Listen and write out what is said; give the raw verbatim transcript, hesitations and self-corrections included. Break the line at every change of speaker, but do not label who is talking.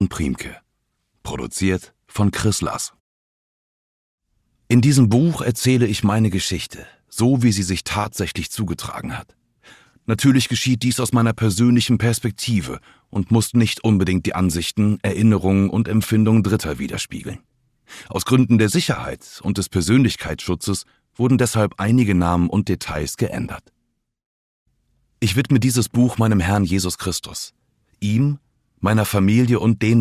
Priemke. Produziert von Chris Lass. In diesem Buch erzähle ich meine Geschichte, so wie sie sich tatsächlich zugetragen hat. Natürlich geschieht dies aus meiner persönlichen Perspektive und muss nicht unbedingt die Ansichten, Erinnerungen und Empfindungen Dritter widerspiegeln. Aus Gründen der Sicherheit und des Persönlichkeitsschutzes wurden deshalb einige Namen und Details geändert. Ich widme dieses Buch meinem Herrn Jesus Christus, ihm, meiner Familie und den